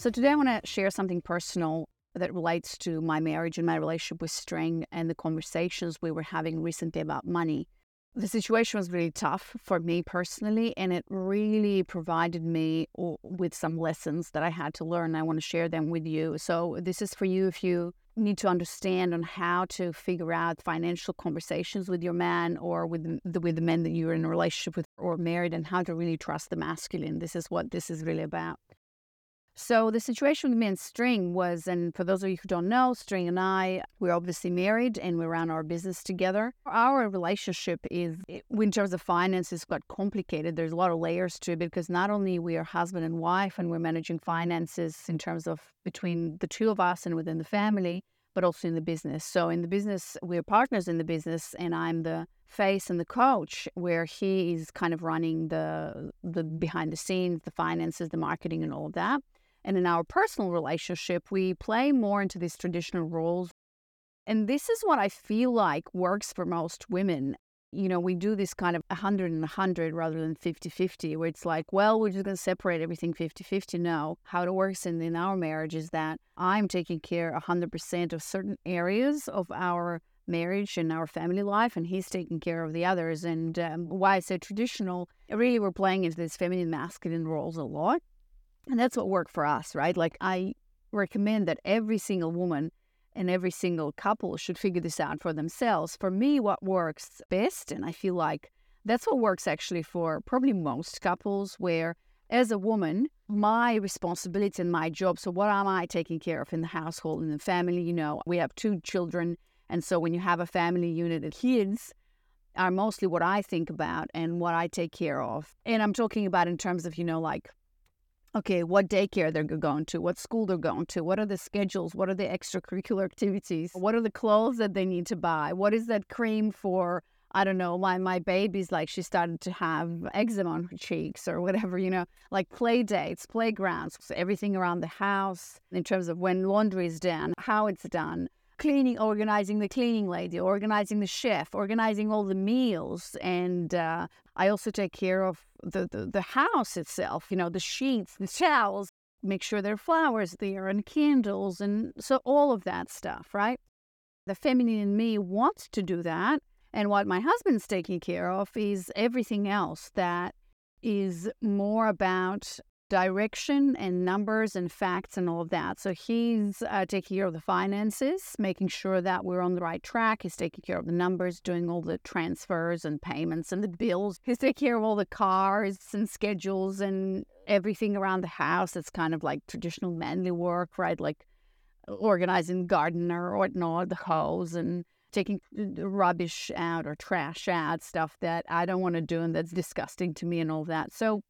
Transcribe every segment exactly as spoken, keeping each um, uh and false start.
So today I want to share something personal that relates to my marriage and my relationship with String and the conversations we were having recently about money. The situation was really tough for me personally, and it really provided me o- with some lessons that I had to learn. I want to share them with you. So this is for you if you need to understand on how to figure out financial conversations with your man or with the, with the men that you're in a relationship with or married, and how to really trust the masculine. This is what this is really about. So the situation with me and String was, and for those of you who don't know, String and I, we're obviously married and we ran our business together. Our relationship is, in terms of finance, is quite complicated. There's a lot of layers to it because not only we are husband and wife and we're managing finances in terms of between the two of us and within the family, but also in the business. So in the business, we're partners in the business, and I'm the face and the coach, where he is kind of running the the behind the scenes, the finances, the marketing, and all of that. And in our personal relationship, we play more into these traditional roles. And this is what I feel like works for most women. You know, we do this kind of one hundred and one hundred rather than fifty-fifty, where it's like, well, we're just going to separate everything fifty-fifty. No, how it works in, in our marriage is that I'm taking care one hundred percent of certain areas of our marriage and our family life, and he's taking care of the others. And um, why I say traditional, really we're playing into these feminine masculine roles a lot. And that's what worked for us, right? Like, I recommend that every single woman and every single couple should figure this out for themselves. For me, what works best, and I feel like that's what works actually for probably most couples, where as a woman, my responsibility and my job, so what am I taking care of in the household, in the family? You know, we have two children. And so when you have a family unit, the kids are mostly what I think about and what I take care of. And I'm talking about in terms of, you know, like, okay, what daycare they're going to, what school they're going to, what are the schedules, what are the extracurricular activities, what are the clothes that they need to buy, what is that cream for, I don't know, my, my baby's like, she started to have eczema on her cheeks or whatever, you know, like play dates, playgrounds, so everything around the house in terms of when laundry is done, how it's done. Cleaning, organizing the cleaning lady, organizing the chef, organizing all the meals. And uh, I also take care of the, the, the house itself, you know, the sheets, the towels, make sure there are flowers there and candles. And so all of that stuff, right? The feminine in me wants to do that. And what my husband's taking care of is everything else that is more about direction and numbers and facts and all of that. So he's uh, taking care of the finances, making sure that we're on the right track. He's taking care of the numbers, doing all the transfers and payments and the bills. He's taking care of all the cars and schedules and everything around the house. It's kind of like traditional manly work, right? Like organizing garden or whatnot, the hose, and taking rubbish out or trash out, stuff that I don't want to do and that's disgusting to me and all that. So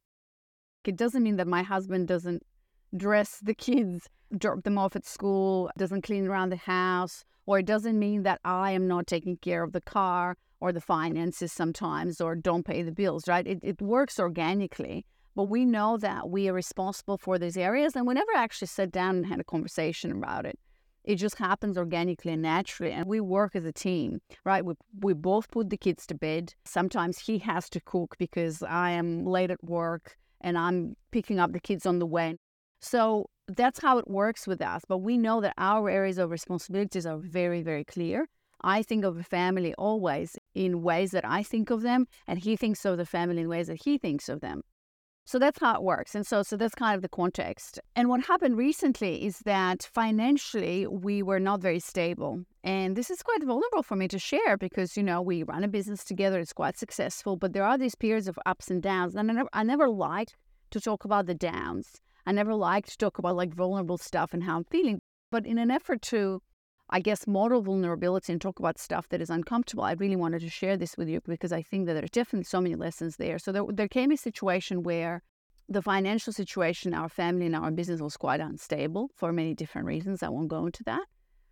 it doesn't mean that my husband doesn't dress the kids, drop them off at school, doesn't clean around the house, or it doesn't mean that I am not taking care of the car or the finances sometimes, or don't pay the bills, right? It, it works organically, but we know that we are responsible for these areas, and we never actually sat down and had a conversation about it. It just happens organically and naturally, and we work as a team, right? We, we both put the kids to bed. Sometimes he has to cook because I am late at work, and I'm picking up the kids on the way. So that's how it works with us. But we know that our areas of responsibilities are very, very clear. I think of a family always in ways that I think of them, and he thinks of the family in ways that he thinks of them. So that's how it works. And so, so that's kind of the context. And what happened recently is that financially, we were not very stable. And this is quite vulnerable for me to share because, you know, we run a business together. It's quite successful. But there are these periods of ups and downs. And I never, I never liked to talk about the downs. I never liked to talk about like vulnerable stuff and how I'm feeling. But in an effort to, I guess, model vulnerability and talk about stuff that is uncomfortable, I really wanted to share this with you because I think that there's definitely so many lessons there. So there, there came a situation where the financial situation, our family and our business was quite unstable for many different reasons. I won't go into that.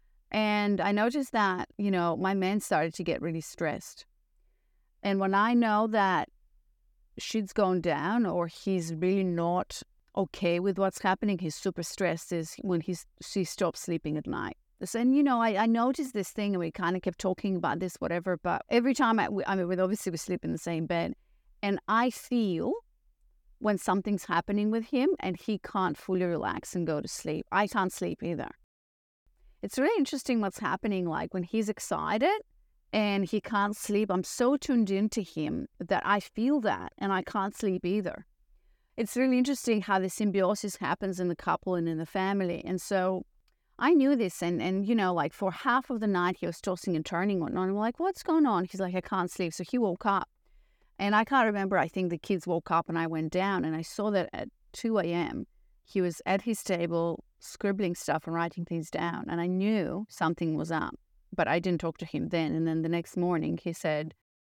And I noticed that, you know, my man started to get really stressed. And when I know that shit's going down or he's really not okay with what's happening, he's super stressed, is when he's, he stops sleeping at night. And, you know, I, I noticed this thing and we kind of kept talking about this, whatever. But every time, I, I mean, we obviously we sleep in the same bed. And I feel when something's happening with him and he can't fully relax and go to sleep. I can't sleep either. It's really interesting what's happening, like when he's excited and he can't sleep. I'm so tuned into him that I feel that, and I can't sleep either. It's really interesting how the symbiosis happens in the couple and in the family. And so I knew this, and, and you know, like for half of the night he was tossing and turning on. And I'm like, what's going on? He's like, I can't sleep. So he woke up. And I can't remember, I think the kids woke up and I went down and I saw that at two a.m. he was at his table scribbling stuff and writing things down. And I knew something was up, but I didn't talk to him then. And then the next morning he said,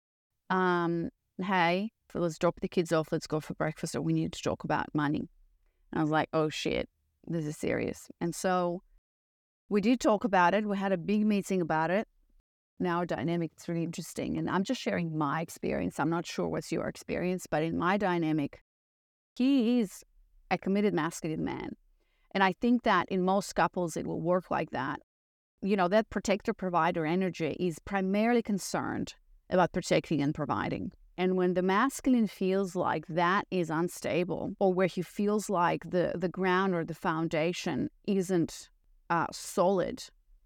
um, hey, let's drop the kids off. Let's go for breakfast, or we need to talk about money. And I was like, oh shit, this is serious. And so we did talk about it. We had a big meeting about it. Now our dynamic is really interesting. And I'm just sharing my experience. I'm not sure what's your experience, but in my dynamic, he is a committed masculine man. And I think that in most couples, it will work like that. You know, that protector-provider energy is primarily concerned about protecting and providing. And when the masculine feels like that is unstable, or where he feels like the, the ground or the foundation isn't uh, solid,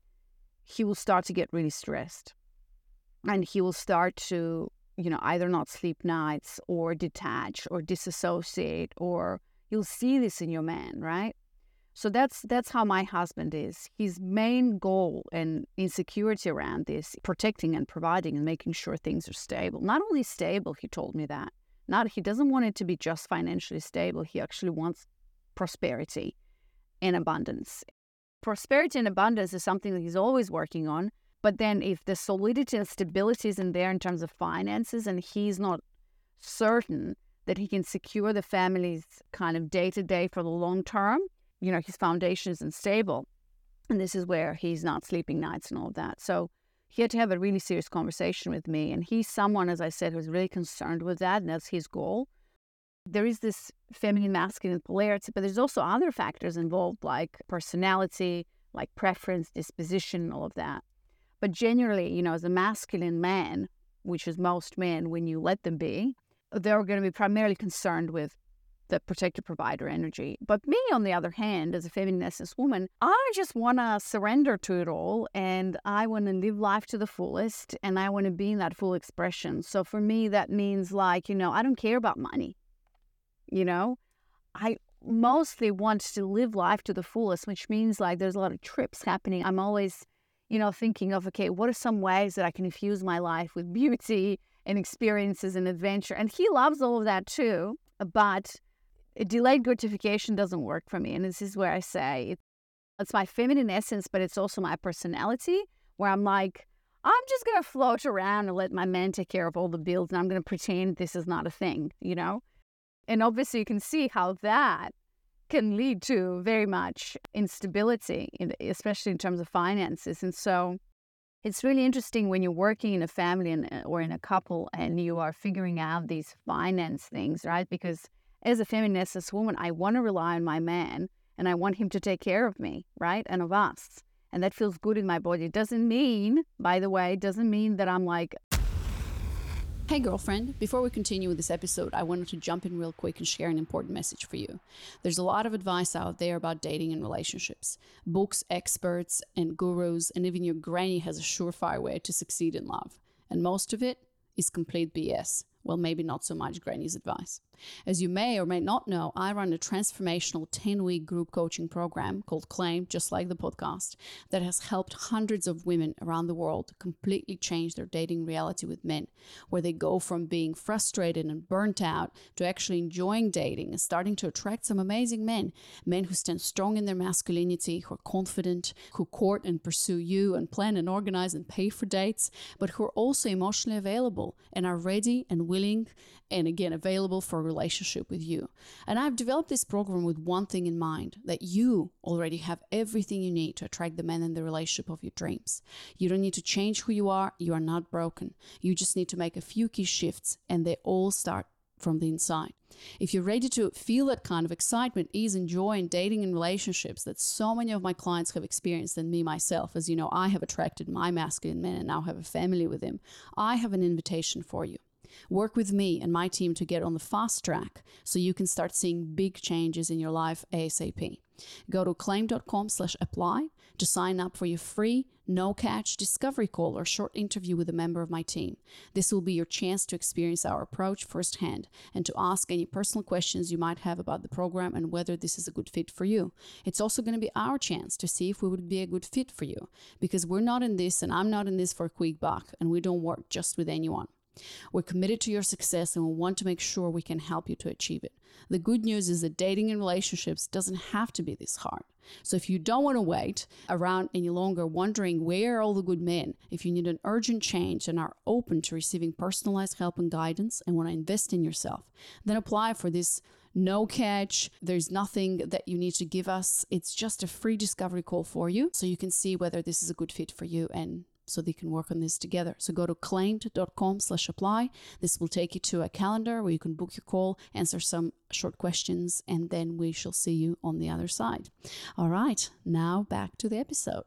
he will start to get really stressed. And he will start to, you know, either not sleep nights or detach or disassociate, or you'll see this in your man, right? So that's that's how my husband is. His main goal and insecurity around this, protecting and providing and making sure things are stable. Not only stable, he told me that. Not he doesn't want it to be just financially stable. He actually wants prosperity and abundance. Prosperity and abundance is something that he's always working on. But then if the solidity and stability isn't there in terms of finances, and he's not certain that he can secure the family's kind of day-to-day for the long term, you know, his foundation isn't stable. And this is where he's not sleeping nights and all of that. So he had to have a really serious conversation with me. And he's someone, as I said, who's really concerned with that. And that's his goal. There is this feminine masculine polarity, but there's also other factors involved, like personality, like preference, disposition, all of that. But generally, you know, as a masculine man, which is most men when you let them be, they're going to be primarily concerned with the protector provider energy. But me, on the other hand, as a feminine essence woman, I just want to surrender to it all, and I want to live life to the fullest, and I want to be in that full expression. So for me, that means like, you know, I don't care about money. You know, I mostly want to live life to the fullest, which means like there's a lot of trips happening. I'm always, you know, thinking of, okay, what are some ways that I can infuse my life with beauty and experiences and adventure? And he loves all of that too, but delayed gratification doesn't work for me. And this is where I say it, it's my feminine essence, but it's also my personality, where I'm like, I'm just going to float around and let my man take care of all the bills, and I'm going to pretend this is not a thing, you know? And obviously you can see how that can lead to very much instability, in, especially in terms of finances. And so it's really interesting when you're working in a family and, or in a couple and you are figuring out these finance things, right? Because as a feminine essence woman, I want to rely on my man and I want him to take care of me, right? And of us. And that feels good in my body. It doesn't mean, by the way, it doesn't mean that I'm like, hey girlfriend, before we continue with this episode, I wanted to jump in real quick and share an important message for you. There's a lot of advice out there about dating and relationships. Books, experts, and gurus, and even your granny has a surefire way to succeed in love. And most of it is complete B S. Well, maybe not so much granny's advice. As you may or may not know, I run a transformational ten-week group coaching program called Claim, just like the podcast, that has helped hundreds of women around the world completely change their dating reality with men, where they go from being frustrated and burnt out to actually enjoying dating and starting to attract some amazing men, men who stand strong in their masculinity, who are confident, who court and pursue you and plan and organize and pay for dates, but who are also emotionally available and are ready and willing and again available for a relationship with you. And I've developed this program with one thing in mind, that you already have everything you need to attract the man in the relationship of your dreams. You don't need to change who you are. You are not broken. You just need to make a few key shifts, and they all start from the inside. If you're ready to feel that kind of excitement, ease, and joy in dating and relationships that so many of my clients have experienced, and me myself, as you know, I have attracted my masculine man and now have a family with him, I have an invitation for you. Work with me and my team to get on the fast track so you can start seeing big changes in your life ASAP. Go to claim.com slash apply to sign up for your free, no-catch discovery call or short interview with a member of my team. This will be your chance to experience our approach firsthand and to ask any personal questions you might have about the program and whether this is a good fit for you. It's also going to be our chance to see if we would be a good fit for you, because we're not in this and I'm not in this for a quick buck, and we don't work just with anyone. We're committed to your success and we want to make sure we can help you to achieve it. The good news is that dating and relationships doesn't have to be this hard. So if you don't want to wait around any longer wondering where are all the good men, if you need an urgent change and are open to receiving personalized help and guidance and want to invest in yourself, then apply for this no catch. There's nothing that you need to give us. It's just a free discovery call for you so you can see whether this is a good fit for you and so they can work on this together. So go to claimed.com slash apply. This will take you to a calendar where you can book your call, answer some short questions, and then we shall see you on the other side. All right, now back to the episode.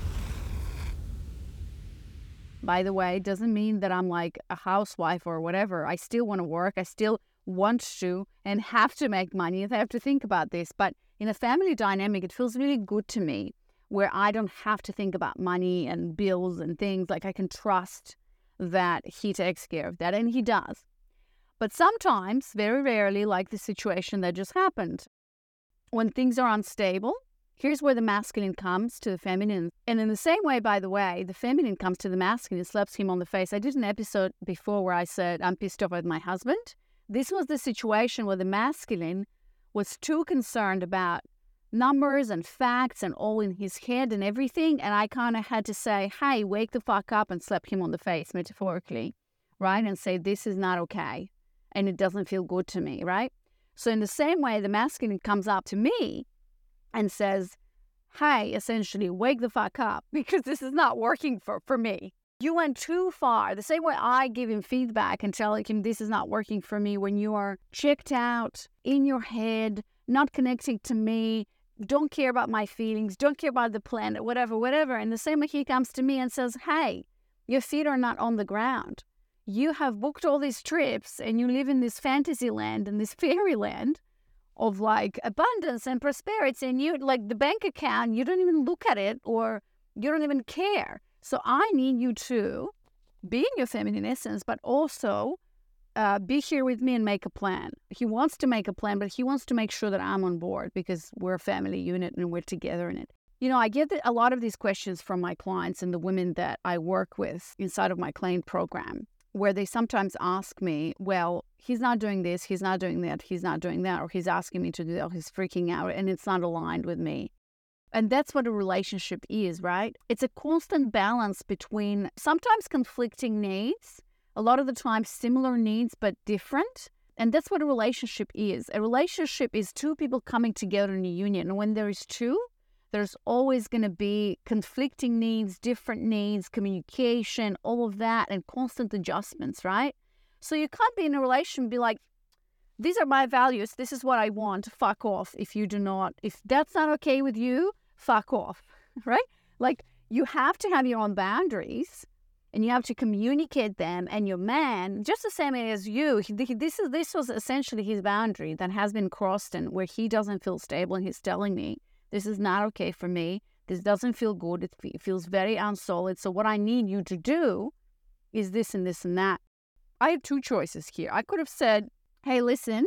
By the way, it doesn't mean that I'm like a housewife or whatever. I still want to work. I still want to and have to make money. I have to think about this. But in a family dynamic, it feels really good to me where I don't have to think about money and bills and things. Like I can trust that he takes care of that, and he does. But sometimes, very rarely, like the situation that just happened, when things are unstable, here's where the masculine comes to the feminine. And in the same way, by the way, the feminine comes to the masculine, slaps him on the face. I did an episode before where I said, I'm pissed off with my husband. This was the situation where the masculine was too concerned about numbers and facts and all in his head and everything, and I kind of had to say, hey, wake the fuck up and slap him on the face, metaphorically, right? And say, this is not okay, and it doesn't feel good to me, right? So in the same way, the masculine comes up to me and says, hey, essentially, wake the fuck up, because this is not working for, for me. You went too far. The same way I give him feedback and tell him this is not working for me, when you are checked out, in your head, not connecting to me, don't care about my feelings, don't care about the planet, whatever, whatever. And the same way he comes to me and says, hey, your feet are not on the ground. You have booked all these trips and you live in this fantasy land and this fairy land of like abundance and prosperity, and you like the bank account, you don't even look at it or you don't even care. So I need you to be in your feminine essence, but also Uh, be here with me and make a plan. He wants to make a plan, but he wants to make sure that I'm on board because we're a family unit and we're together in it. You know, I get a lot of these questions from my clients and the women that I work with inside of my Claim program, where they sometimes ask me, well, he's not doing this, he's not doing that, he's not doing that, or he's asking me to do that, or he's freaking out and it's not aligned with me. And that's what a relationship is, right? It's a constant balance between sometimes conflicting needs, a lot of the time similar needs, but different. And that's what a relationship is. A relationship is two people coming together in a union. And when there is two, there's always going to be conflicting needs, different needs, communication, all of that, and constant adjustments, right? So you can't be in a relationship and be like, these are my values, this is what I want, fuck off if you do not. If that's not okay with you, fuck off, right? Like, you have to have your own boundaries, and you have to communicate them, and your man, just the same as you, he, this is this was essentially his boundary that has been crossed, and where he doesn't feel stable, and he's telling me, this is not okay for me, this doesn't feel good, it, it feels very unsolid, so what I need you to do is this and this and that. I have two choices here. I could have said, hey, listen,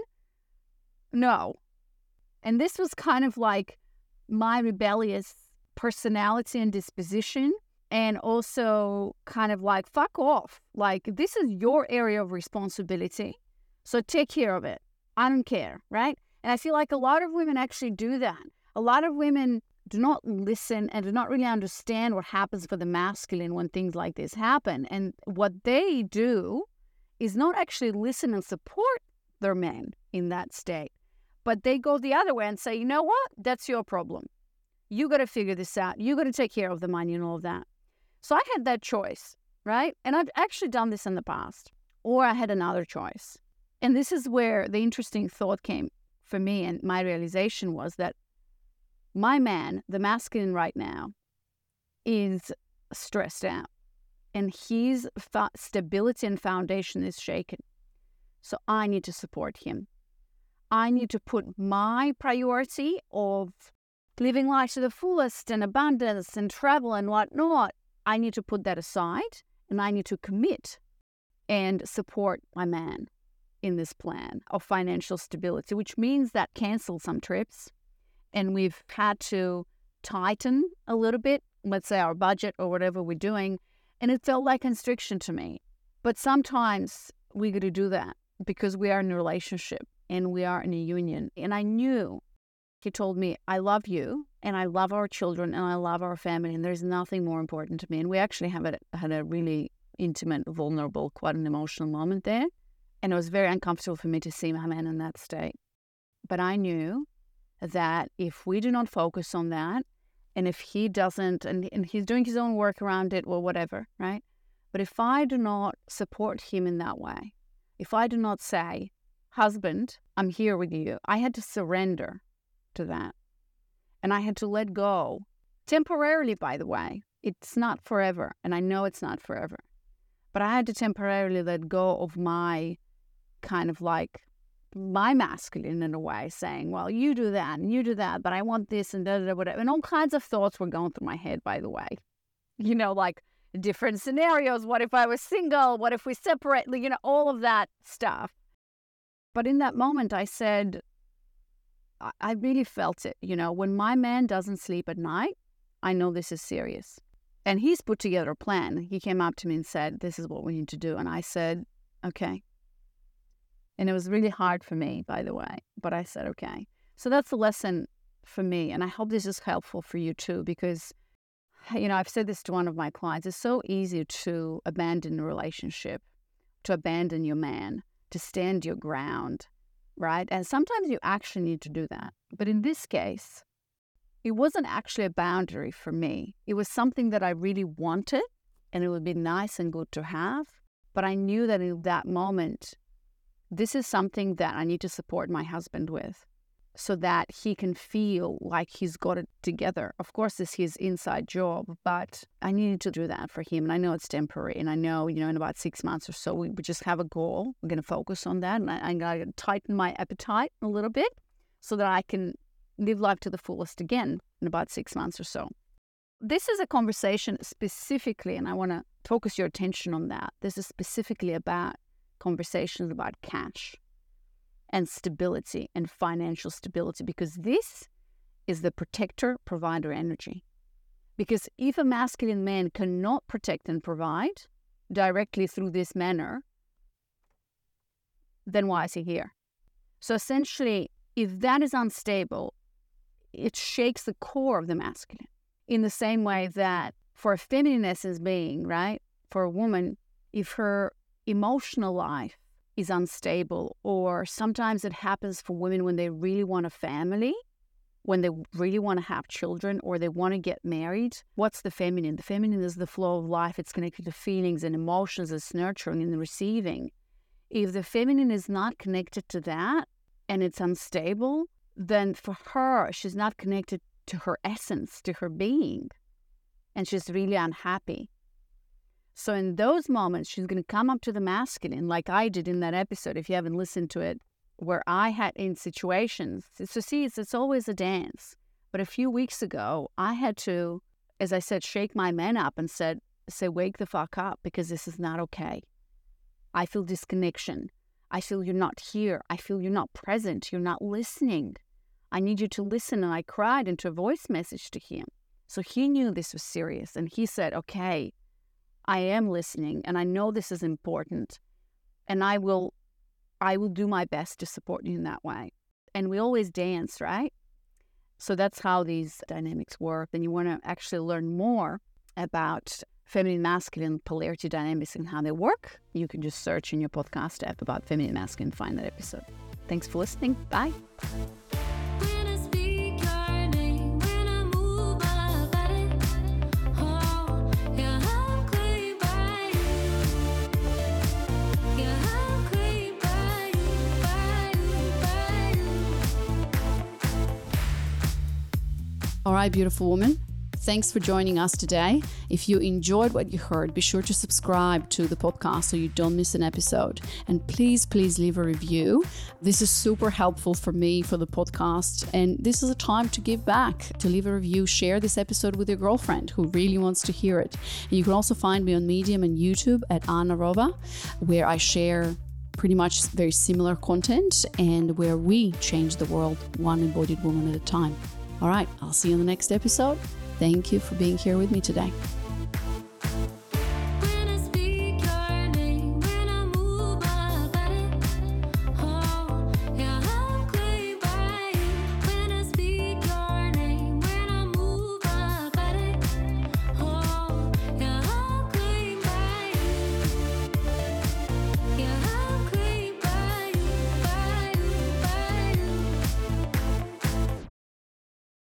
no. And this was kind of like my rebellious personality and disposition, and also kind of like, fuck off. Like, this is your area of responsibility, so take care of it. I don't care, right? And I feel like a lot of women actually do that. A lot of women do not listen and do not really understand what happens for the masculine when things like this happen. And what they do is not actually listen and support their men in that state, but they go the other way and say, you know what? That's your problem. You got to figure this out. You got to take care of the money and all of that. So I had that choice, right? And I've actually done this in the past. Or I had another choice. And this is where the interesting thought came for me, and my realization was that my man, the masculine right now, is stressed out. And his fa- stability and foundation is shaken. So I need to support him. I need to put my priority of living life to the fullest and abundance and travel and whatnot. I need to put that aside, and I need to commit and support my man in this plan of financial stability, which means that cancel some trips. And we've had to tighten a little bit, let's say our budget or whatever we're doing. And it felt like constriction to me. But sometimes we got to do that because we are in a relationship and we are in a union. And I knew, he told me, I love you and I love our children and I love our family and there's nothing more important to me. And we actually have a, had a really intimate, vulnerable, quite an emotional moment there. And it was very uncomfortable for me to see my man in that state. But I knew that if we do not focus on that, and if he doesn't, and, and he's doing his own work around it or whatever, right? But if I do not support him in that way, if I do not say, husband, I'm here with you, I had to surrender to that. And I had to let go, temporarily, by the way. It's not forever, and I know it's not forever. But I had to temporarily let go of my kind of like, my masculine in a way, saying, well, you do that and you do that, but I want this and da da da, whatever. And all kinds of thoughts were going through my head, by the way. You know, like different scenarios. What if I was single? What if we separate? You know, all of that stuff. But in that moment, I said, I, I really felt it. You know, when my man doesn't sleep at night, I know this is serious. And he's put together a plan. He came up to me and said, this is what we need to do. And I said, okay. And it was really hard for me, by the way, but I said, okay. So that's a lesson for me. And I hope this is helpful for you too, because, you know, I've said this to one of my clients. It's so easy to abandon a relationship, to abandon your man, to stand your ground, right? And sometimes you actually need to do that. But in this case, it wasn't actually a boundary for me. It was something that I really wanted, and it would be nice and good to have. But I knew that in that moment, this is something that I need to support my husband with so that he can feel like he's got it together. Of course, it's his inside job, but I needed to do that for him. And I know it's temporary. And I know, you know, in about six months or so, we, we just have a goal. We're going to focus on that. And I, I'm going to tighten my appetite a little bit so that I can live life to the fullest again in about six months or so. This is a conversation specifically, and I want to focus your attention on that. This is specifically about conversations about cash and stability and financial stability, because this is the protector provider energy. Because if a masculine man cannot protect and provide directly through this manner, then why is he here? So essentially, if that is unstable, it shakes the core of the masculine. In the same way that for a feminine essence being, right, for a woman, if her emotional life is unstable, or sometimes it happens for women when they really want a family, when they really want to have children, or they want to get married. What's the feminine? The feminine is the flow of life. It's connected to feelings and emotions. It's nurturing and receiving. If the feminine is not connected to that and it's unstable, then for her, she's not connected to her essence, to her being, and she's really unhappy. So in those moments, she's going to come up to the masculine, like I did in that episode, if you haven't listened to it, where I had in situations. So see, it's, it's always a dance. But a few weeks ago, I had to, as I said, shake my man up and said, say, wake the fuck up, because this is not okay. I feel disconnection. I feel you're not here. I feel you're not present. You're not listening. I need you to listen. And I cried into a voice message to him. So he knew this was serious. And he said, okay, I am listening, and I know this is important, and I will I will do my best to support you in that way. And we always dance, right? So that's how these dynamics work. And you want to actually learn more about feminine, masculine polarity dynamics and how they work, you can just search in your podcast app about feminine, masculine, find that episode. Thanks for listening. Bye. All right, beautiful woman. Thanks for joining us today. If you enjoyed what you heard, be sure to subscribe to the podcast so you don't miss an episode. And please, please leave a review. This is super helpful for me, for the podcast. And this is a time to give back, to leave a review, share this episode with your girlfriend who really wants to hear it. And you can also find me on Medium and YouTube at Anna Rova, where I share pretty much very similar content and where we change the world one embodied woman at a time. All right, I'll see you in the next episode. Thank you for being here with me today.